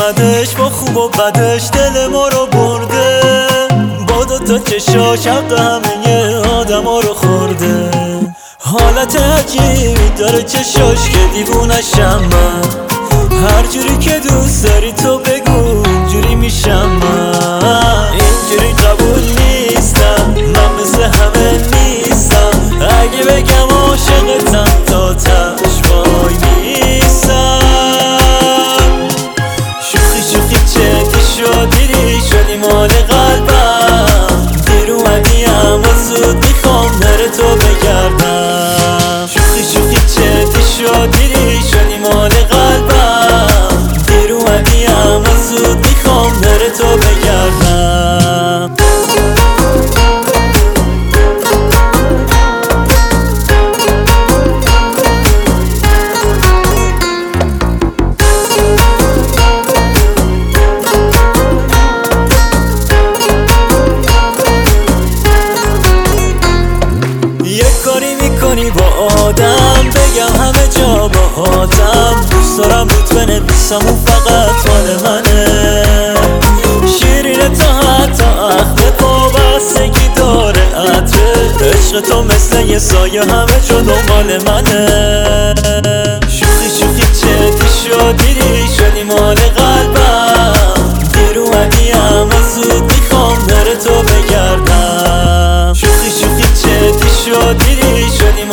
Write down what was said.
اومدش با خوب و بدش دل ما رو برده، با دوتا چشاش حق همه آدما رو خورده. حالت عجیبی داره چشاش که دیوونشم من، هر جوری که دوست داری تو بگو اینجوری میشم من. اینجوری قبول نیستم، من مثل همه نیستم، اگه بگم عاشقتم تا تش وای میسم. شوخی شوخی جدی شد دیری شدی مال قلبم، دیر اومدی اما زود میخوام در تو بگردم. شوخی شوخی جدی شد دیری شدی مال قلبم، دیر اومدی اما زود میخوام در تو بگردم. میکنی با آدم بگم همه جا باهاتم، دوست دارم روت بنویسم اون فقط مال منه. شیرینه تا حتی اخمه پابستگی داره عطره، عشق تو مثل یه سایه همه جا دنبال منه. شوخی شوخی جدی شد دیری شدی مال قلبم، دیر اومدی اما زود میخوام در تو بگردم. شوخی شوخی جدی شد دیری شدی